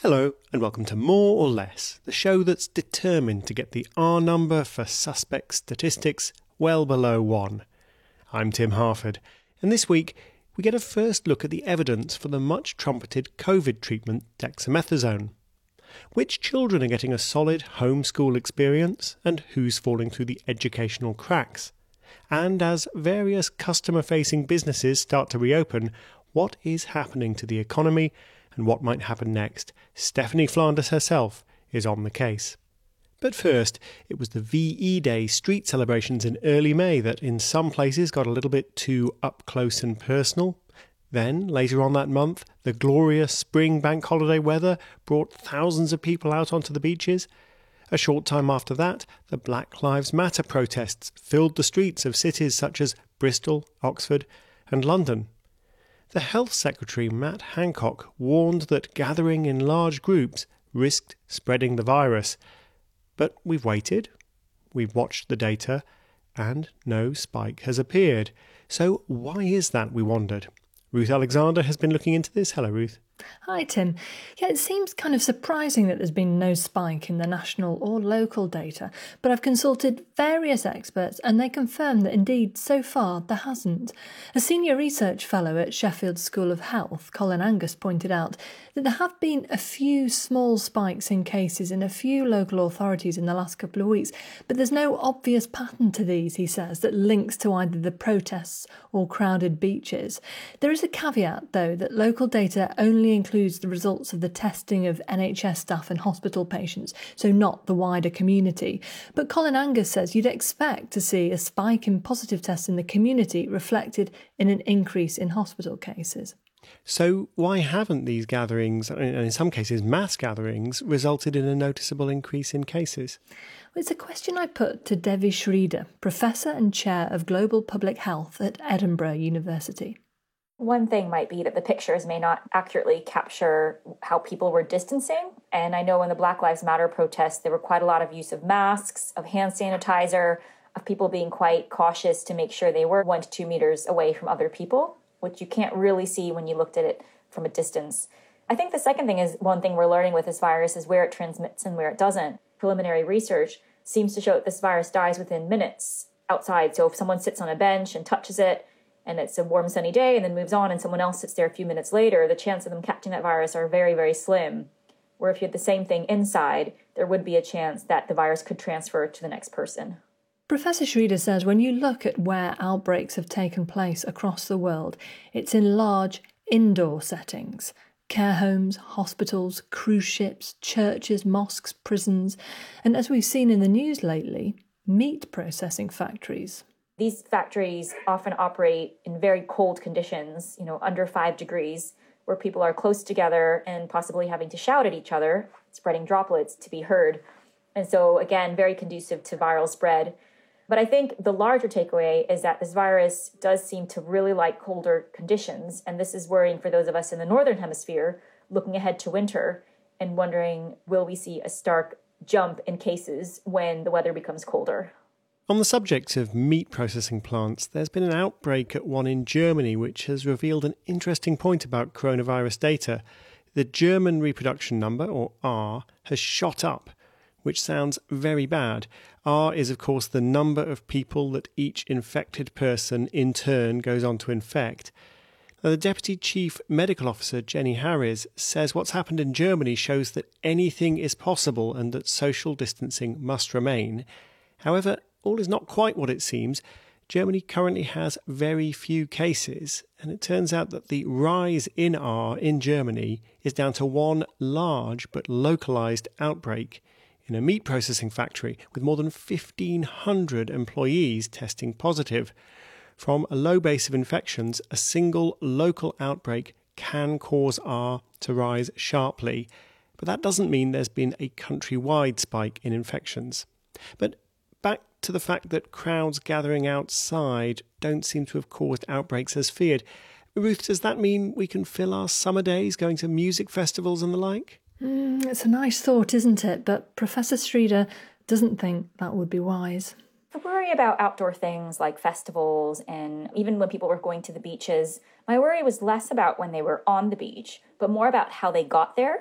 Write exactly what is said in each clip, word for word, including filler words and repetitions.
Hello and welcome to More or Less, the show that's determined to get the R number for suspect statistics well below one. I'm Tim Harford, and this week we get a first look at the evidence for the much-trumpeted COVID treatment dexamethasone. Which children are getting a solid homeschool experience, and who's falling through the educational cracks? And as various customer-facing businesses start to reopen, what is happening to the economy and what might happen next? Stephanie Flanders herself is on the case. But first, it was the V E Day street celebrations in early May that in some places got a little bit too up close and personal. Then, later on that month, the glorious spring bank holiday weather brought thousands of people out onto the beaches. A short time after that, the Black Lives Matter protests filled the streets of cities such as Bristol, Oxford and London. The Health Secretary, Matt Hancock, warned that gathering in large groups risked spreading the virus. But we've waited, we've watched the data, and no spike has appeared. So why is that, we wondered? Ruth Alexander has been looking into this. Hello, Ruth. Hi, Tim. Yeah, it seems kind of surprising that there's been no spike in the national or local data, but I've consulted various experts and they confirm that indeed, so far, there hasn't. A senior research fellow at Sheffield School of Health, Colin Angus, pointed out that there have been a few small spikes in cases in a few local authorities in the last couple of weeks, but there's no obvious pattern to these, he says, that links to either the protests or crowded beaches. There is a caveat, though, that local data only includes the results of the testing of N H S staff and hospital patients, so not the wider community. But Colin Angus says you'd expect to see a spike in positive tests in the community reflected in an increase in hospital cases. So why haven't these gatherings, and in some cases mass gatherings, resulted in a noticeable increase in cases? Well, it's a question I put to Devi Sridhar, Professor and Chair of Global Public Health at Edinburgh University. One thing might be that the pictures may not accurately capture how people were distancing. And I know in the Black Lives Matter protests, there were quite a lot of use of masks, of hand sanitizer, of people being quite cautious to make sure they were one to two meters away from other people, which you can't really see when you looked at it from a distance. I think the second thing is one thing we're learning with this virus is where it transmits and where it doesn't. Preliminary research seems to show that this virus dies within minutes outside. So if someone sits on a bench and touches it, and it's a warm, sunny day, and then moves on, and someone else sits there a few minutes later, the chance of them catching that virus are very, very slim. Where if you had the same thing inside, there would be a chance that the virus could transfer to the next person. Professor Sridhar says when you look at where outbreaks have taken place across the world, it's in large indoor settings. Care homes, hospitals, cruise ships, churches, mosques, prisons, and as we've seen in the news lately, meat processing factories. These factories often operate in very cold conditions, you know, under five degrees, where people are close together and possibly having to shout at each other, spreading droplets to be heard. And so, again, very conducive to viral spread. But I think the larger takeaway is that this virus does seem to really like colder conditions. And this is worrying for those of us in the Northern Hemisphere, looking ahead to winter and wondering, will we see a stark jump in cases when the weather becomes colder? On the subject of meat processing plants, there's been an outbreak at one in Germany which has revealed an interesting point about coronavirus data. The German reproduction number, or R, has shot up, which sounds very bad. R is, of course, the number of people that each infected person in turn goes on to infect. Now, the Deputy Chief Medical Officer, Jenny Harries, says what's happened in Germany shows that anything is possible and that social distancing must remain. However, all is not quite what it seems. Germany currently has very few cases, and it turns out that the rise in R in Germany is down to one large but localised outbreak in a meat processing factory with more than fifteen hundred employees testing positive. From a low base of infections, a single local outbreak can cause R to rise sharply, but that doesn't mean there's been a countrywide spike in infections. But back to the fact that crowds gathering outside don't seem to have caused outbreaks as feared. Ruth, does that mean we can fill our summer days going to music festivals and the like? Mm, it's a nice thought, isn't it? But Professor Sridhar doesn't think that would be wise. I worry about outdoor things like festivals and even when people were going to the beaches. My worry was less about when they were on the beach, but more about how they got there.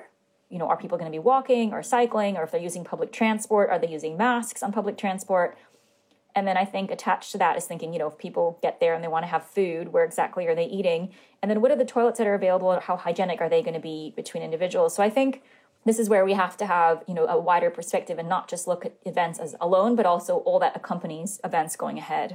you know, are people going to be walking or cycling, or if they're using public transport, are they using masks on public transport? And then I think attached to that is thinking, you know, if people get there and they want to have food, where exactly are they eating? And then what are the toilets that are available? How hygienic are they going to be between individuals? So I think this is where we have to have, you know, a wider perspective and not just look at events as alone, but also all that accompanies events going ahead.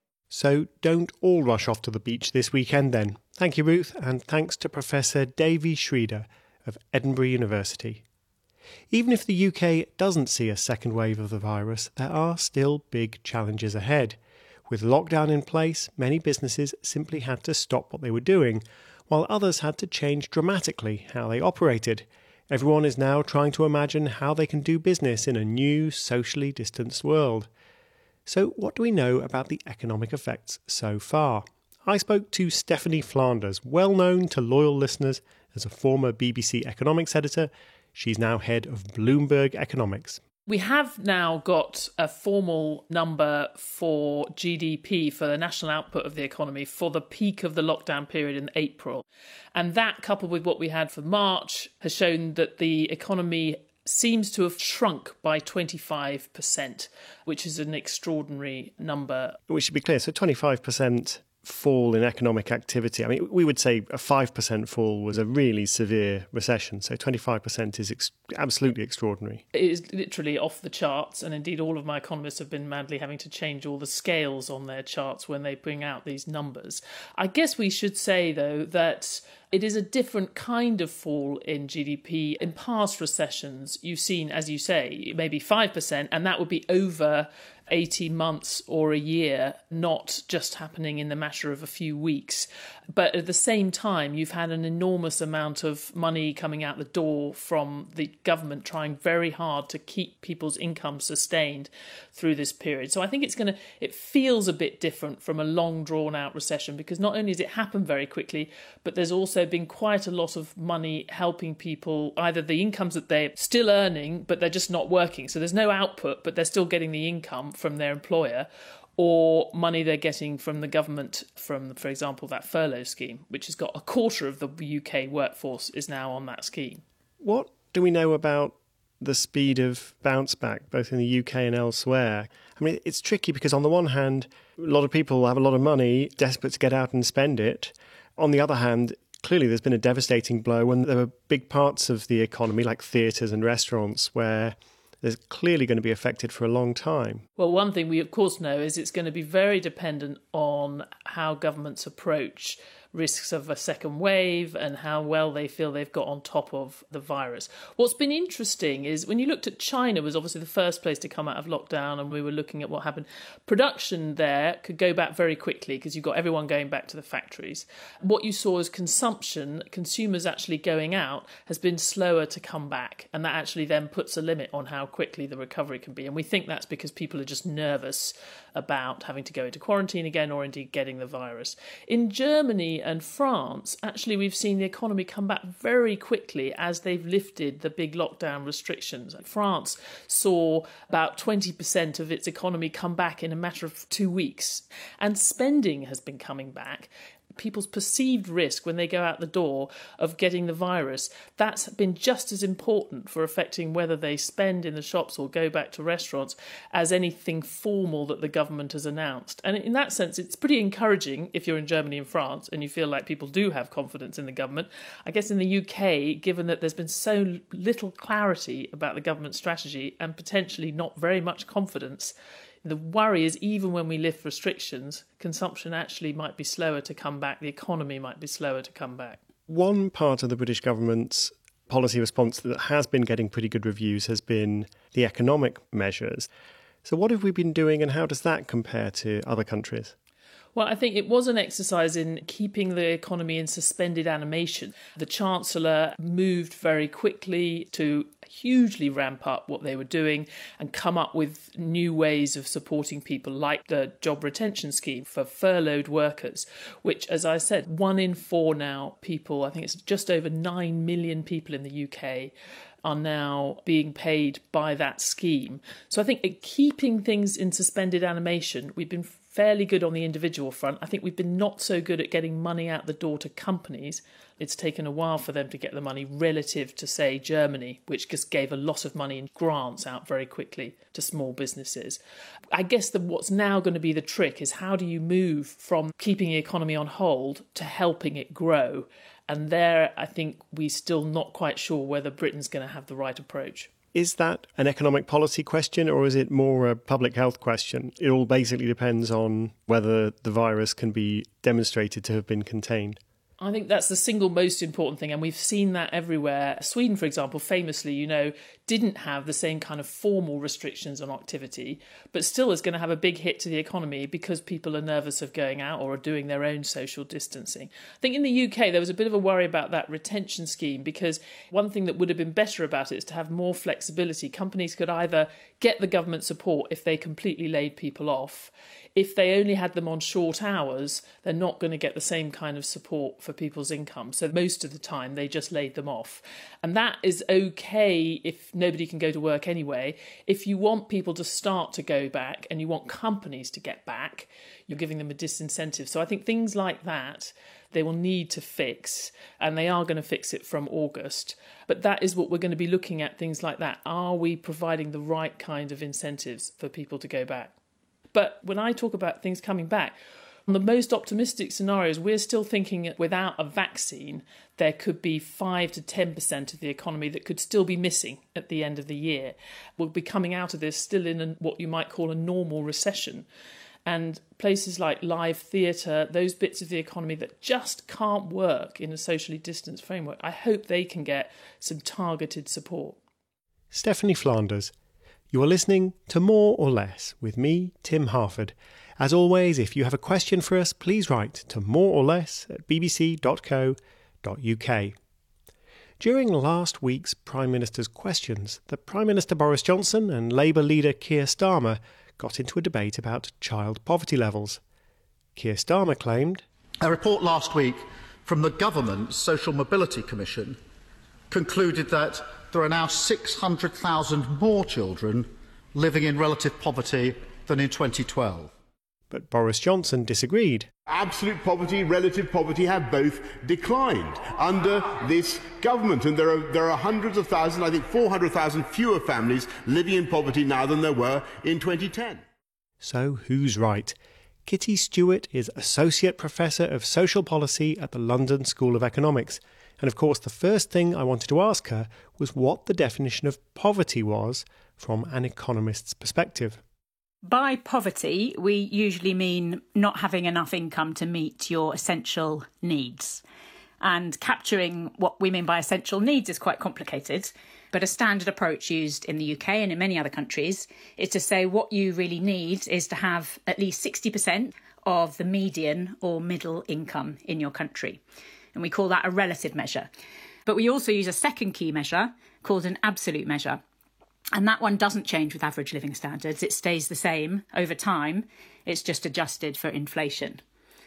So don't all rush off to the beach this weekend then. Thank you, Ruth, and thanks to Professor Davy Schreeder of Edinburgh University. Even if the U K doesn't see a second wave of the virus, there are still big challenges ahead. With lockdown in place, many businesses simply had to stop what they were doing, while others had to change dramatically how they operated. Everyone is now trying to imagine how they can do business in a new, socially distanced world. So what do we know about the economic effects so far? I spoke to Stephanie Flanders, well known to loyal listeners as a former B B C economics editor. She's now head of Bloomberg Economics. We have now got a formal number for G D P, for the national output of the economy, for the peak of the lockdown period in April. And that, coupled with what we had for March, has shown that the economy seems to have shrunk by twenty-five percent, which is an extraordinary number. We should be clear, so twenty-five percent fall in economic activity. I mean, we would say a five percent fall was a really severe recession, so twenty-five percent is ex- absolutely extraordinary. It is literally off the charts, and indeed all of my economists have been madly having to change all the scales on their charts when they bring out these numbers. I guess we should say, though, that it is a different kind of fall in G D P. In past recessions, you've seen, as you say, maybe five percent, and that would be over eighteen months or a year, not just happening in the matter of a few weeks. But at the same time, you've had an enormous amount of money coming out the door from the government trying very hard to keep people's income sustained through this period. So I think it's going to, it feels a bit different from a long drawn out recession, because not only has it happened very quickly, but there's also been quite a lot of money helping people, either the incomes that they're still earning, but they're just not working. So there's no output, but they're still getting the income from their employer, or money they're getting from the government from, for example, that furlough scheme, which has got a quarter of the U K workforce is now on that scheme. What do we know about the speed of bounce back, both in the U K and elsewhere? I mean, it's tricky because on the one hand, a lot of people have a lot of money, desperate to get out and spend it. On the other hand, clearly there's been a devastating blow when there were big parts of the economy, like theatres and restaurants, where there's clearly going to be affected for a long time. Well, one thing we of course know is it's going to be very dependent on how governments approach risks of a second wave and how well they feel they've got on top of the virus. What's been interesting is when you looked at China, was obviously the first place to come out of lockdown, and we were looking at what happened. Production there could go back very quickly because you've got everyone going back to the factories. What you saw as consumption, consumers actually going out, has been slower to come back, and that actually then puts a limit on how quickly the recovery can be. And we think that's because people are just nervous about having to go into quarantine again, or indeed getting the virus. In Germany and France, actually we've seen the economy come back very quickly as they've lifted the big lockdown restrictions. France saw about twenty percent of its economy come back in a matter of two weeks. And spending has been coming back. People's perceived risk when they go out the door of getting the virus, that's been just as important for affecting whether they spend in the shops or go back to restaurants as anything formal that the government has announced. And in that sense, it's pretty encouraging if you're in Germany and France and you feel like people do have confidence in the government. I guess in the U K, given that there's been so little clarity about the government strategy and potentially not very much confidence, the worry is even when we lift restrictions, consumption actually might be slower to come back. The economy might be slower to come back. One part of the British government's policy response that has been getting pretty good reviews has been the economic measures. So what have we been doing, and how does that compare to other countries? Well, I think it was an exercise in keeping the economy in suspended animation. The Chancellor moved very quickly to hugely ramp up what they were doing and come up with new ways of supporting people, like the job retention scheme for furloughed workers, which, as I said, one in four now people, I think it's just over nine million people in the U K, are now being paid by that scheme. So I think keeping things in suspended animation, we've been fairly good on the individual front. I think we've been not so good at getting money out the door to companies. It's taken a while for them to get the money relative to, say, Germany, which just gave a lot of money in grants out very quickly to small businesses. I guess that what's now going to be the trick is how do you move from keeping the economy on hold to helping it grow? And there, I think we're still not quite sure whether Britain's going to have the right approach. Is that an economic policy question or is it more a public health question? It all basically depends on whether the virus can be demonstrated to have been contained. I think that's the single most important thing, and we've seen that everywhere. Sweden, for example, famously, you know, didn't have the same kind of formal restrictions on activity, but still is going to have a big hit to the economy because people are nervous of going out or are doing their own social distancing. I think in the U K, there was a bit of a worry about that retention scheme because one thing that would have been better about it is to have more flexibility. Companies could either get the government support if they completely laid people off. If they only had them on short hours, they're not going to get the same kind of support for people's income. So most of the time, they just laid them off. And that is okay if nobody can go to work anyway. If you want people to start to go back and you want companies to get back, you're giving them a disincentive. So I think things like that, they will need to fix, and they are going to fix it from August. But that is what we're going to be looking at, things like that. Are we providing the right kind of incentives for people to go back? But when I talk about things coming back, on the most optimistic scenarios, we're still thinking without a vaccine, there could be five to ten percent of the economy that could still be missing at the end of the year. We'll be coming out of this still in a, what you might call a normal recession. And places like live theatre, those bits of the economy that just can't work in a socially distanced framework, I hope they can get some targeted support. Stephanie Flanders. You are listening to More or Less with me, Tim Harford. As always, if you have a question for us, please write to moreorless at b b c dot co dot u k. During last week's Prime Minister's questions, the Prime Minister Boris Johnson and Labour leader Keir Starmer got into a debate about child poverty levels. Keir Starmer claimed, a report last week from the government's Social Mobility Commission concluded that there are now six hundred thousand more children living in relative poverty than in twenty twelve. But Boris Johnson disagreed. Absolute poverty, relative poverty have both declined under this government, and there are, there are hundreds of thousands, I think four hundred thousand fewer families living in poverty now than there were in twenty ten. So who's right? Kitty Stewart is Associate Professor of Social Policy at the London School of Economics. And of course, the first thing I wanted to ask her was what the definition of poverty was from an economist's perspective. By poverty, we usually mean not having enough income to meet your essential needs. And capturing what we mean by essential needs is quite complicated. But a standard approach used in the U K and in many other countries is to say what you really need is to have at least sixty percent of the median or middle income in your country. And we call that a relative measure. But we also use a second key measure called an absolute measure. And that one doesn't change with average living standards. It stays the same over time. It's just adjusted for inflation.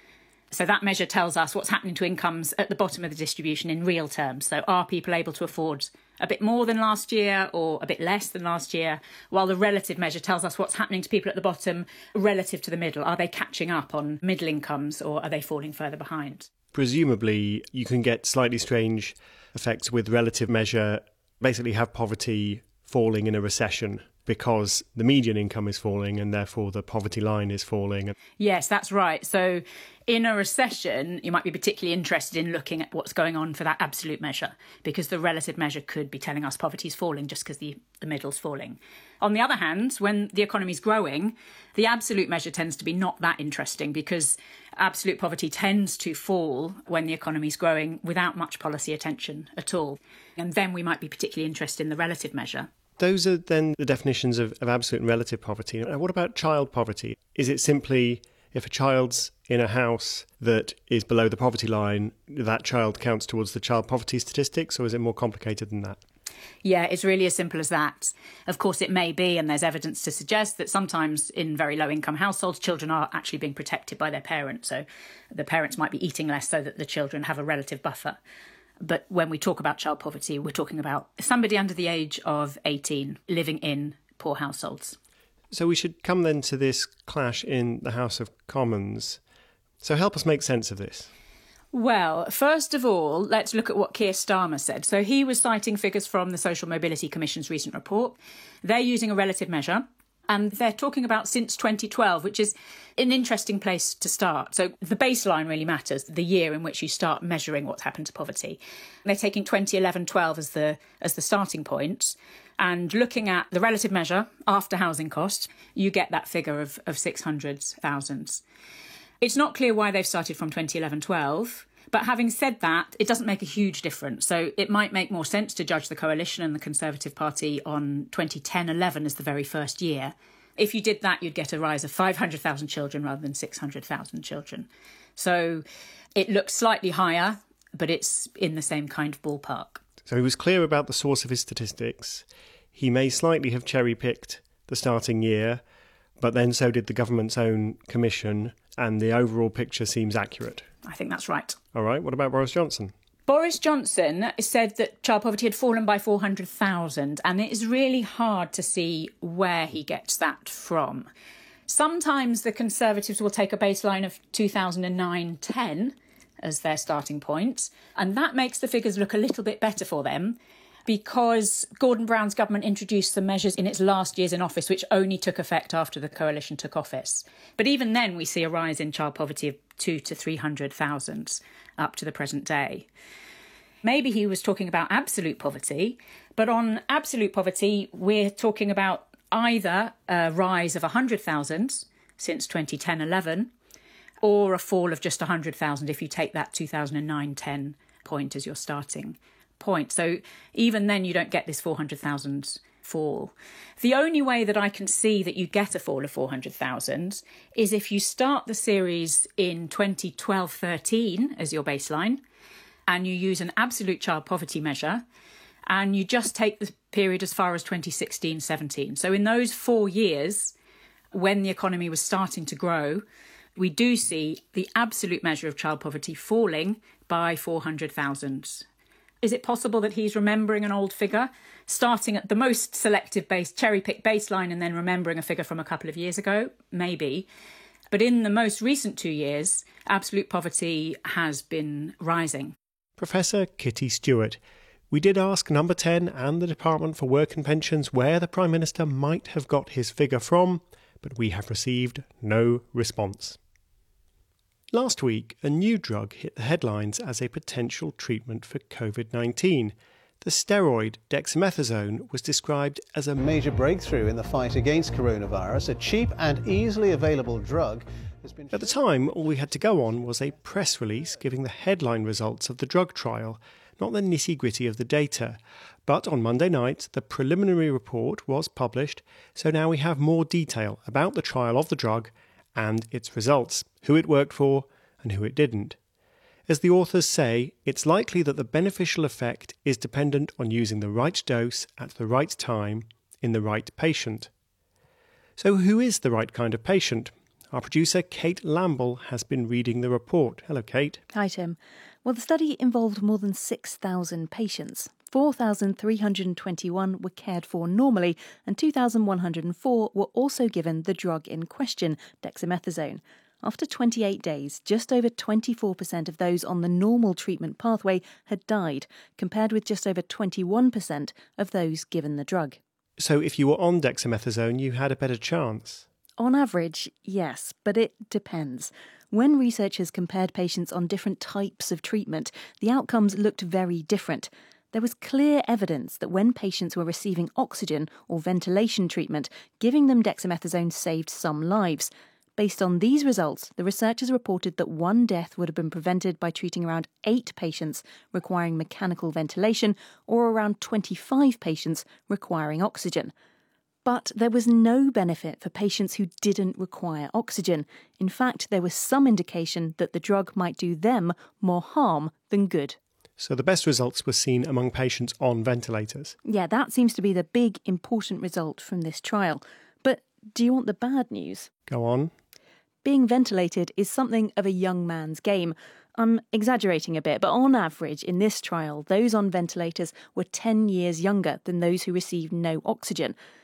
So that measure tells us what's happening to incomes at the bottom of the distribution in real terms. So are people able to afford a bit more than last year or a bit less than last year? While the relative measure tells us what's happening to people at the bottom relative to the middle. Are they catching up on middle incomes or are they falling further behind? Presumably, you can get slightly strange effects with relative measure, basically have poverty falling in a recession because the median income is falling and therefore the poverty line is falling. Yes, that's right. So in a recession, you might be particularly interested in looking at what's going on for that absolute measure, because the relative measure could be telling us poverty is falling just because the, the middle's falling. On the other hand, when the economy's growing, the absolute measure tends to be not that interesting because absolute poverty tends to fall when the economy's growing without much policy attention at all. And then we might be particularly interested in the relative measure. Those are then the definitions of, of absolute and relative poverty. And what about child poverty? Is it simply if a child's in a house that is below the poverty line, that child counts towards the child poverty statistics, or is it more complicated than that? Yeah, it's really as simple as that. Of course, it may be, and there's evidence to suggest that sometimes in very low-income households, children are actually being protected by their parents. So the parents might be eating less so that the children have a relative buffer. But when we talk about child poverty, we're talking about somebody under the age of eighteen living in poor households. So we should come then to this clash in the House of Commons. So help us make sense of this. Well, first of all, let's look at what Keir Starmer said. So he was citing figures from the Social Mobility Commission's recent report. They're using a relative measure, and they're talking about since twenty twelve, which is an interesting place to start. So the baseline really matters, the year in which you start measuring what's happened to poverty. They're taking twenty eleven twelve as the as the starting point, and looking at the relative measure after housing costs, you get that figure of, of six hundred thousand. It's not clear why they've started from twenty eleven twelve, but having said that, it doesn't make a huge difference. So it might make more sense to judge the Coalition and the Conservative Party on twenty ten eleven as the very first year. If you did that, you'd get a rise of five hundred thousand children rather than six hundred thousand children. So it looks slightly higher, but it's in the same kind of ballpark. So he was clear about the source of his statistics. He may slightly have cherry-picked the starting year, but then so did the government's own commission, and the overall picture seems accurate. I think that's right. All right, what about Boris Johnson? Boris Johnson said that child poverty had fallen by four hundred thousand, and it is really hard to see where he gets that from. Sometimes the Conservatives will take a baseline of two thousand nine ten as their starting point, and that makes the figures look a little bit better for them, because Gordon Brown's government introduced some measures in its last years in office, which only took effect after the coalition took office. But even then, we see a rise in child poverty of two to three hundred thousand up to the present day. Maybe he was talking about absolute poverty, but on absolute poverty, we're talking about either a rise of one hundred thousand since twenty ten eleven, or a fall of just one hundred thousand if you take that two thousand nine ten point as your starting point. So even then you don't get this four hundred thousand fall. The only way that I can see that you get a fall of four hundred thousand is if you start the series in twenty twelve thirteen as your baseline, and you use an absolute child poverty measure, and you just take the period as far as twenty sixteen seventeen. So in those four years, when the economy was starting to grow, we do see the absolute measure of child poverty falling by four hundred thousand. Is it possible that he's remembering an old figure, starting at the most selective base, cherry-picked baseline and then remembering a figure from a couple of years ago? Maybe. But in the most recent two years, absolute poverty has been rising. Professor Kitty Stewart. We did ask Number ten and the Department for Work and Pensions where the Prime Minister might have got his figure from, but we have received no response. Last week, a new drug hit the headlines as a potential treatment for covid nineteen. The steroid dexamethasone was described as a major breakthrough in the fight against coronavirus. A cheap and easily available drug has been... At the time, all we had to go on was a press release giving the headline results of the drug trial, not the nitty-gritty of the data. But on Monday night, the preliminary report was published, so now we have more detail about the trial of the drug and its results, who it worked for and who it didn't. As the authors say, it's likely that the beneficial effect is dependent on using the right dose at the right time in the right patient. So who is the right kind of patient? Our producer Kate Lamble has been reading the report. Hello, Kate. Hi, Tim. Well, the study involved more than six thousand patients. four thousand three hundred twenty-one were cared for normally, and two thousand one hundred four were also given the drug in question, dexamethasone. After twenty-eight days, just over twenty-four percent of those on the normal treatment pathway had died, compared with just over twenty-one percent of those given the drug. So if you were on dexamethasone, you had a better chance? On average, yes, but it depends. When researchers compared patients on different types of treatment, the outcomes looked very different. There was clear evidence that when patients were receiving oxygen or ventilation treatment, giving them dexamethasone saved some lives. Based on these results, the researchers reported that one death would have been prevented by treating around eight patients requiring mechanical ventilation or around twenty-five patients requiring oxygen. But there was no benefit for patients who didn't require oxygen. In fact, there was some indication that the drug might do them more harm than good. So the best results were seen among patients on ventilators? Yeah, that seems to be the big, important result from this trial. But do you want the bad news? Go on. Being ventilated is something of a young man's game. I'm exaggerating a bit, but on average, in this trial, those on ventilators were ten years younger than those who received no oxygen.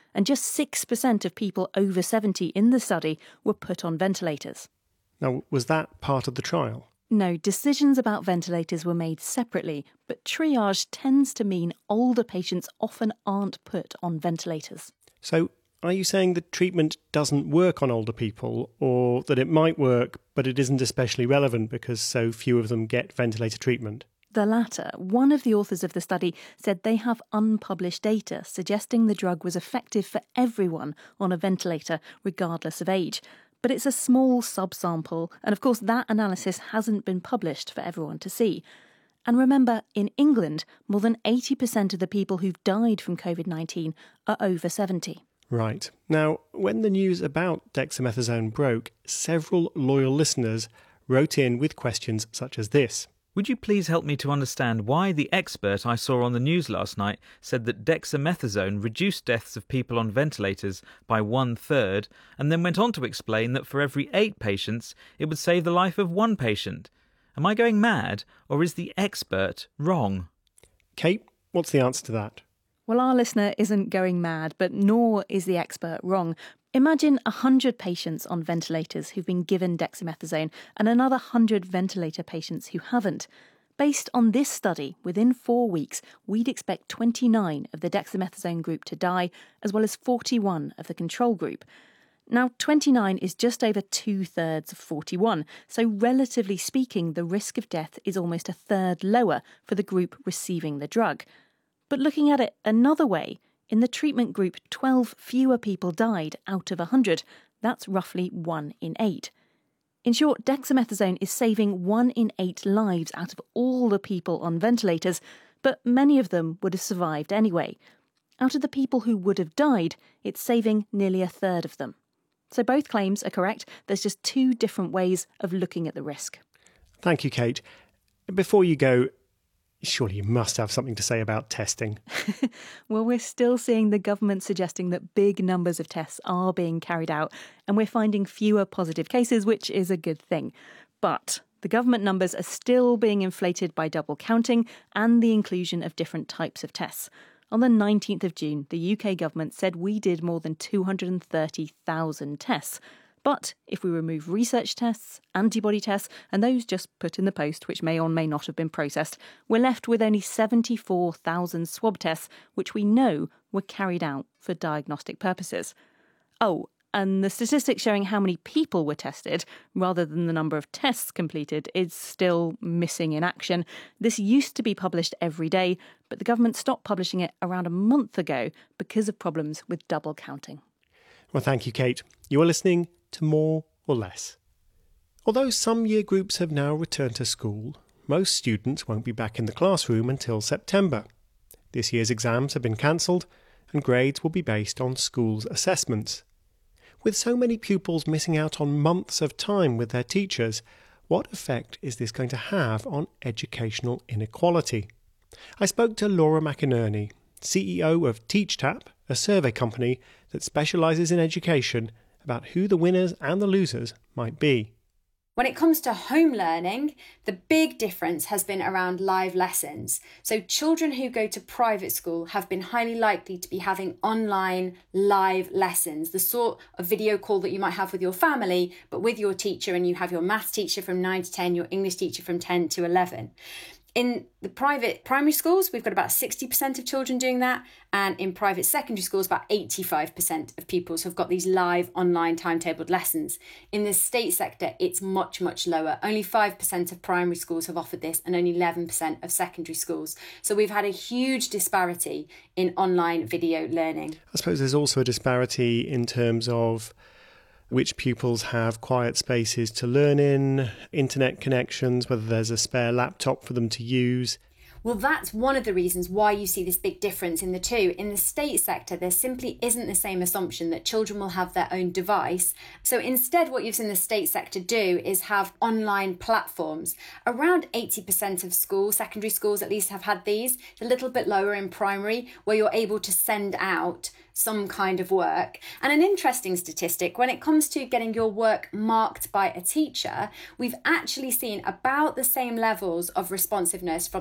and just six percent of people over seventy in the study were put on ventilators. Now, was that part of the trial? No, decisions about ventilators were made separately, but triage tends to mean older patients often aren't put on ventilators. So, are you saying that treatment doesn't work on older people, or that it might work, but it isn't especially relevant because so few of them get ventilator treatment? The latter. One of the authors of the study said they have unpublished data suggesting the drug was effective for everyone on a ventilator, regardless of age. But it's a small subsample, and of course that analysis hasn't been published for everyone to see. And remember, in England, more than eighty percent of the people who've died from covid nineteen are over seventy. Right. Now, when the news about dexamethasone broke, several loyal listeners wrote in with questions such as this. Would you please help me to understand why the expert I saw on the news last night said that dexamethasone reduced deaths of people on ventilators by one-third, and then went on to explain that for every eight patients, it would save the life of one patient? Am I going mad, or is the expert wrong? Kate, what's the answer to that? Well, our listener isn't going mad, but nor is the expert wrong. Imagine one hundred patients on ventilators who've been given dexamethasone and another one hundred ventilator patients who haven't. Based on this study, within four weeks, we'd expect twenty-nine of the dexamethasone group to die, as well as forty-one of the control group. Now, twenty-nine is just over two-thirds of forty-one, so relatively speaking, the risk of death is almost a third lower for the group receiving the drug. But looking at it another way, in the treatment group, twelve fewer people died out of one hundred. That's roughly one in eight. In short, dexamethasone is saving one in eight lives out of all the people on ventilators, but many of them would have survived anyway. Out of the people who would have died, it's saving nearly a third of them. So both claims are correct. There's just two different ways of looking at the risk. Thank you, Kate. Before you go, surely you must have something to say about testing. Well, we're still seeing the government suggesting that big numbers of tests are being carried out, and we're finding fewer positive cases, which is a good thing. But the government numbers are still being inflated by double counting and the inclusion of different types of tests. On the nineteenth of June, the U K government said we did more than two hundred thirty thousand tests. But if we remove research tests, antibody tests, and those just put in the post, which may or may not have been processed, we're left with only seventy-four thousand swab tests, which we know were carried out for diagnostic purposes. Oh, and the statistics showing how many people were tested, rather than the number of tests completed, is still missing in action. This used to be published every day, but the government stopped publishing it around a month ago because of problems with double counting. Well, thank you, Kate. You are listening to More or Less. Although some year groups have now returned to school, most students won't be back in the classroom until September. This year's exams have been cancelled, and grades will be based on schools' assessments. With so many pupils missing out on months of time with their teachers, what effect is this going to have on educational inequality? I spoke to Laura McInerney, C E O of TeachTap, a survey company that specialises in education, about who the winners and the losers might be. When it comes to home learning, the big difference has been around live lessons. So children who go to private school have been highly likely to be having online live lessons, the sort of video call that you might have with your family, but with your teacher, and you have your maths teacher from nine to ten, your English teacher from ten to eleven. In the private primary schools, we've got about sixty percent of children doing that. And in private secondary schools, about eighty-five percent of pupils have got these live online timetabled lessons. In the state sector, it's much, much lower. Only five percent of primary schools have offered this and only eleven percent of secondary schools. So we've had a huge disparity in online video learning. I suppose there's also a disparity in terms of which pupils have quiet spaces to learn in, internet connections, whether there's a spare laptop for them to use. Well, that's one of the reasons why you see this big difference in the two. In the state sector, there simply isn't the same assumption that children will have their own device. So instead, what you've seen the state sector do is have online platforms. Around eighty percent of schools, secondary schools at least, have had these. It's a little bit lower in primary, where you're able to send out some kind of work. And an interesting statistic, when it comes to getting your work marked by a teacher, we've actually seen about the same levels of responsiveness from the state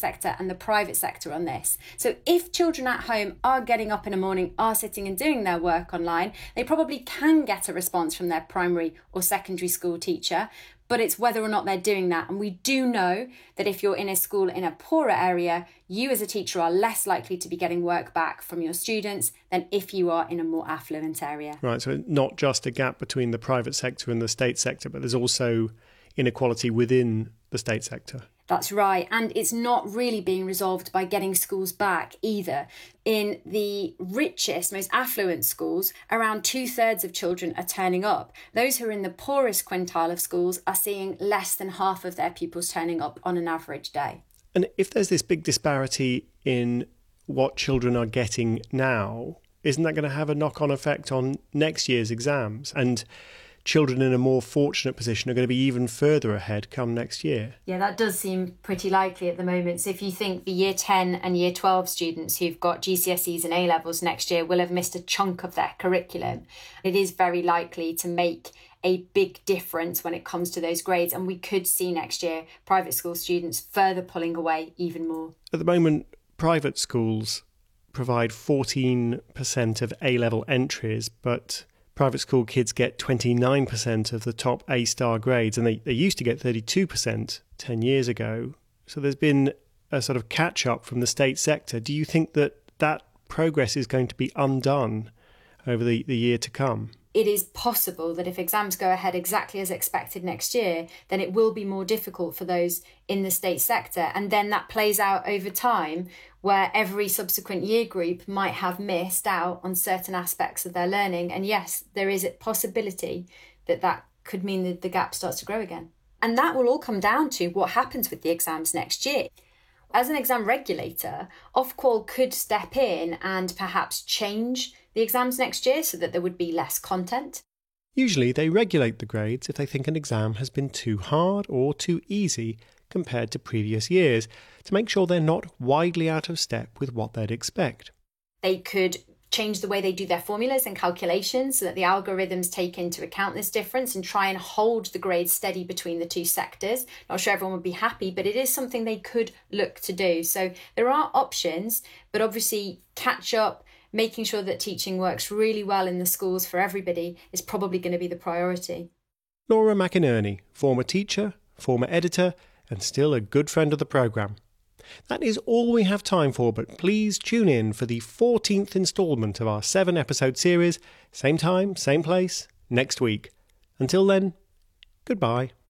sector and the private sector on this. So if children at home are getting up in the morning, are sitting and doing their work online, they probably can get a response from their primary or secondary school teacher, but it's whether or not they're doing that. And we do know that if you're in a school in a poorer area, you as a teacher are less likely to be getting work back from your students than if you are in a more affluent area. Right, so not just a gap between the private sector and the state sector, but there's also inequality within the state sector. That's right. And it's not really being resolved by getting schools back either. In the richest, most affluent schools, around two thirds of children are turning up. Those who are in the poorest quintile of schools are seeing less than half of their pupils turning up on an average day. And if there's this big disparity in what children are getting now, isn't that going to have a knock-on effect on next year's exams? And children in a more fortunate position are going to be even further ahead come next year. Yeah, that does seem pretty likely at the moment. So if you think the year ten and year twelve students who've got G C S Es and A-levels next year will have missed a chunk of their curriculum, it is very likely to make a big difference when it comes to those grades. And we could see next year private school students further pulling away even more. At the moment, private schools provide fourteen percent of A-level entries, but private school kids get twenty-nine percent of the top A-star grades, and they, they used to get thirty-two percent ten years ago. So there's been a sort of catch-up from the state sector. Do you think that that progress is going to be undone over the, the year to come? It is possible that if exams go ahead exactly as expected next year, then it will be more difficult for those in the state sector. And then that plays out over time, where every subsequent year group might have missed out on certain aspects of their learning. And yes, there is a possibility that that could mean that the gap starts to grow again. And that will all come down to what happens with the exams next year. As an exam regulator, Ofqual could step in and perhaps change the exams next year so that there would be less content. Usually they regulate the grades if they think an exam has been too hard or too easy compared to previous years, to make sure they're not widely out of step with what they'd expect. They could change the way they do their formulas and calculations so that the algorithms take into account this difference and try and hold the grades steady between the two sectors. Not sure everyone would be happy, but it is something they could look to do. So there are options, but obviously catch up, making sure that teaching works really well in the schools for everybody is probably going to be the priority. Laura McInerney, former teacher, former editor, and still a good friend of the programme. That is all we have time for, but please tune in for the fourteenth instalment of our seven-episode series, same time, same place, next week. Until then, goodbye.